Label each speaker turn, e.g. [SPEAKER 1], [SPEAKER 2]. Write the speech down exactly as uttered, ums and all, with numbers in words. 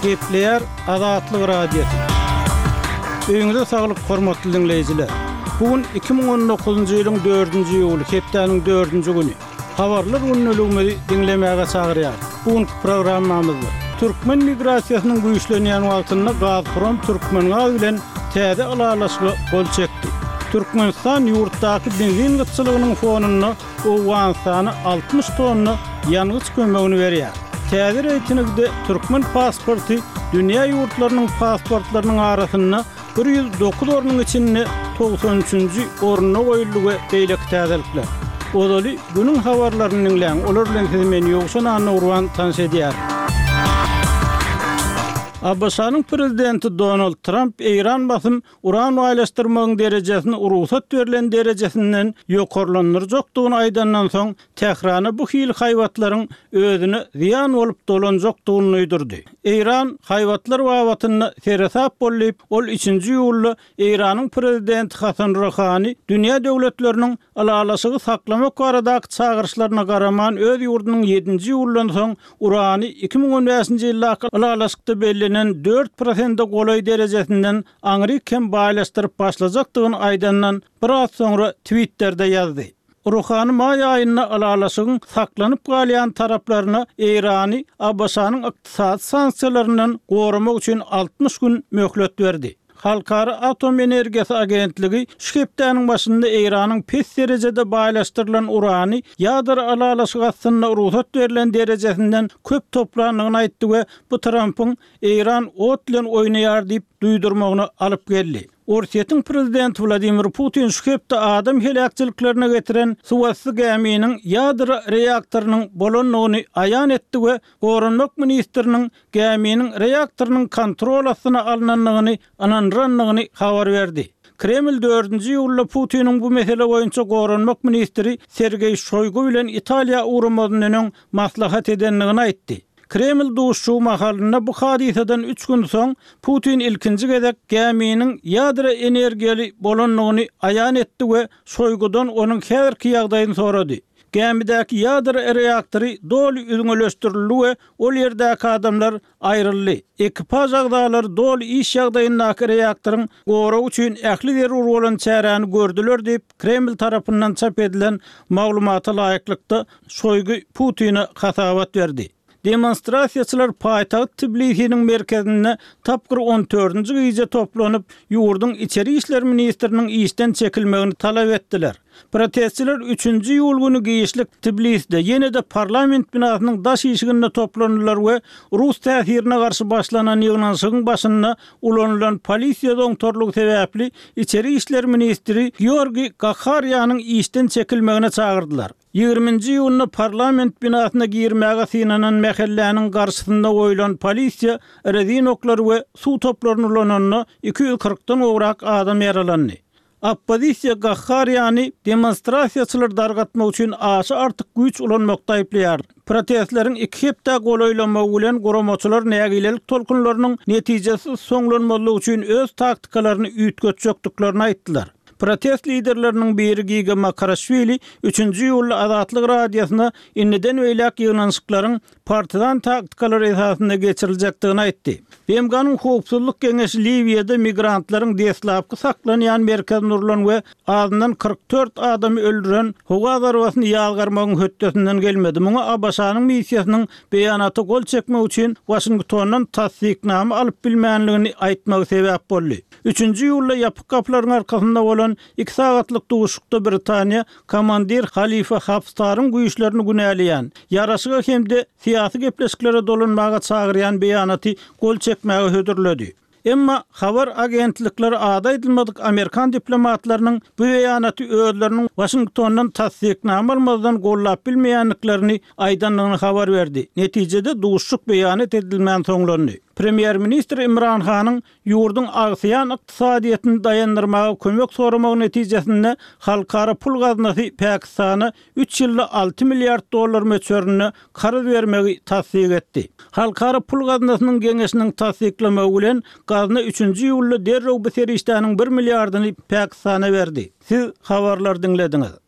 [SPEAKER 1] Gepleyer Azatlyk Radiosu. Öňüňizde saglyk hormatly dinleýijiler. Bugün iki bin on dokuzuncu ýylyň dördünji ýuly hepdeniň dördünji güni. Habarlar günlüğümüzi dinlemäge çagyrýar. Bugün programmamyzda Türkmen migrasiýasynyň güýçlenýän wagtynda Gazprom Türkmenler bilen täze alalaşyga gol çekdi. Türkmenistan ýurtdaky benzin gıtçylygynyň fonuna owan sany altmış tonna ýanyç kömegini berýär. Täze reytingde Türkmen pasporty dünýä ýurtlarynyň pasportlarynyň arasynda bir ýüz dokuz ornuň içinde doksan üçünji oruna goýuldy beýlek täzelikler. Odaly günüň habarlaryny dinleň, olar bilen sizmen ýoksa anna urwan tanış edýär. A B S-nyň prezidenti Donald Trump Iran basym uran aýlaşdyrmagyň derejesini urusat berilen deresesinden ýokarlandyrjakdygyny aýdandan soň Tehrana bu hil haýwatlaryň özüne ziýan bolup dolanjakdygyny öýdürdi. Iran haýwatlar wawatyny serasap bolyp, ol üçünji ýuly Iranyň prezidenti Hasan Rouhani dünýä döwletleriniň alalaşygy saklamak baradaky çağırşlaryna garaman öz ýurdunyň ýedinji ýyldan soň urany iki bin on beşinji ýylda alalaşykda belli dört prosent golay derecesinden Amerikan baýlaşdyryp başlajakdygyny aýdandan bir az soňra Twitter'de ýazdy. Rouhani may aýyna alalaşygyň saklanyp galýan taraplaryna Irany A B S-nyň ykdysady sanksiýalaryndan gorumak üçin altmış gün möhlet berdi. Halkara Atom Energiýasy Agentligi şu hepdeniň başynda Iranyň pes derejede baýlaşdyrylan urany ýadyr alalaşygy aslynda ruhsat berilen derejesinden köp toplanygyny aýtdy we bu Trumpyň Iran ot bilen oýnaýar diýip duýdurmagyny alyp geldi. Orsiýetiň prezidenti Vladimir Putin şu hepde adam helakçylyklarına getiren suwasy geminiň ýadyr reaktorynyň bolanlygyny aýan etdi we Gorunmak ministriniň geminiň reaktorynyň kontrol astyna alynanlygyny ananranlygyny habar berdi. Kreml dördünji ýylda Putiniň bu mesele boýunça Gorunmak ministri Sergey Shoygu bilen Italiýa uramadynyň maslahat edenligini aýtdy. Kreml duşşu mahalynda bu hadiseden üç gün soň Putin ilkinji gezek geminiň ýadyr energiýali bolanlygyny aýan etdi we Shoygudan onuň häzirki ýagdaýyny sorady. Gemidäki ýadyr reaktory doly üňeleşdirildi we ol ýerdäki adamlar aýryldy. Ekipaj agdalary doly iş ýagdaýyndaky reaktoryň gorak üçin ähli zerur bolan çäräni gördüler diýip Kreml tarapyndan çap edilen maglumata laýyklykda Shoygu Putin'e hasabat berdi. Demonstrasiýaçylar paýtaht Tbilisiň merkezinde tapgyr on dördünji gyýja toplanyp ýurdun içeri işler ministriniň işden çekilmegini talap etdiler. Protestçiler üçünji ýul güni giýişlik Tbiliside ýene-de parlament binasynyň daş işiginde toplandylar we Rus täsirine garşy başlanan ýygnaşygyň başynda ulanylan polisiýa doňtorlugy sebäpli içeri işler ministri Georgiy Gakharýanyň işden çekilmegine çagyrdylar. ýygrüminji ýylyny parlament binasyna girmäge synanan mähelläniň garşysynda goýulan polisiýa rezinoklar we suw toplaryny ulananyna iki yüz kırkdan ograk adam yaralandy. Oppozisiýa Gakharýany demonstrasiýaçylar dargatmak üçin aşy artyk güýç ulanmakda aýplaýar. Protestleriň iki hepde golaýlamagy bilen goramaçylar nägilelik tolkunlarynyň netijesi soňlanmalygy üçin öz taktikalarını üýtgetjekdiklaryny aýtdylar. Protest liderlerinin biri Giga Makarashvili üçünji ýyly Azatlyk Radiosyna inniden beýlek ýygnaşyklaryň partizan taktikalary esasynda geçiriljekdigini aýtdy. B M G'nyň howpsuzlyk geňeşi Liwiýada migrantlaryň deslapky saklanýan merkez nurlan we azyndan kırk dört adamy öldüren howa zarbasyny ýalgarmagyň höttesinden gelmedi. Muňa A B S-nyň missiýasynyň beýanaty gol çekmek üçin Washingtondan tasdikname alyp bilmänligini aýtmagy sebäp boldy. üçünji ýylda ýapyk gaplaryň arkasynda bolan iki sagatlyk duşukda Britaniýa komandir Halifa Haftar'ın güýçlerini günäleýän, ýaraşyga hemde siýasy gepleşiklere dolanmaga çagyrýan beýanaty gol çekmäge hödürledi. Emma habar agentlikleri ada edilmedik Amerikan diplomatlarının bu beýanaty özleriniň Washingtondan tasdikname almadan gollap bilmeýänliklerini aýdanlygyny habar berdi. Netijede duşuk beýanat edilmän soňlandy. Premier Minister İmran Han'ın yurdun agsıyan iktisadiyetini dayandırmağa kömek sormağı netijesinde halkara pul gaznasy Pakistana üç ýylda altı milyard dollar möçörüne karız vermeyi tasdik etdi. Halkara pul gaznasynyň geňeşiniň tasdiklamagy bilen gazna üçünji ýylda derrew bu serişdäniň bir millardyny Pakistana berdi. Siz habarlar dinlediňiz.